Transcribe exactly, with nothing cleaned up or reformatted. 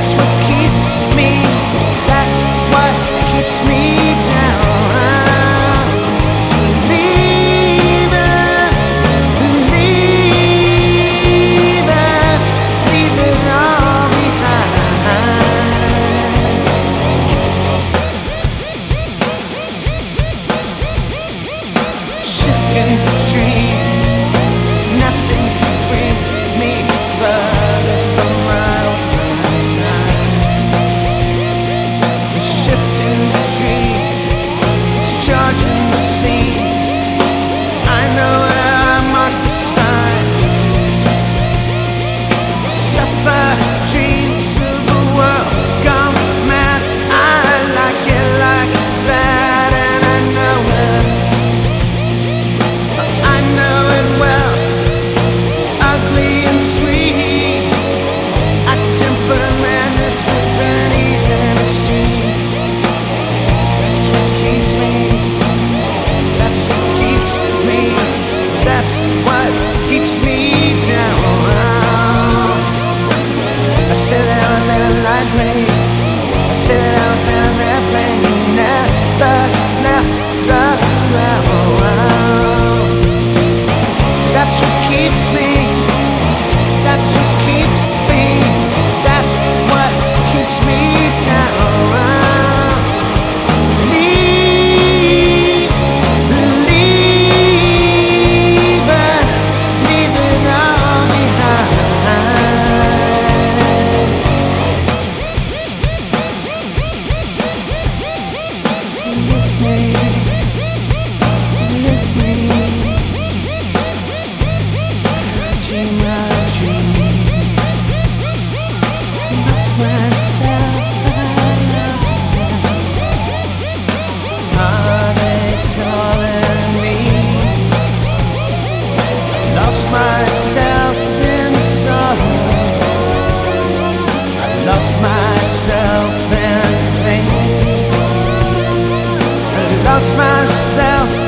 That's what keeps me, that's what keeps me down. Leaving, leaving, leaving all behind. Shifting dream, nothing can bring me further from my own time. The shifting dream, it's charging the scene. I know where I mark the signs. Suffer dreams of a world gone mad. I like it like that, and I know it. I know it well, ugly and sweet. I temper madness of an even extreme. That's what keeps me, that's what keeps me, that's what keeps me down. I said that I let it lightly, I said that I found that plane. You never left the ground. That's what keeps me, that's what keeps me, that's what keeps me down. Leave, leave, leave it all behind. Lift me, lift me. Dream a dream, lost myself, I lost myself. Are they calling me? I lost myself in sorrow, I lost myself in pain, I lost myself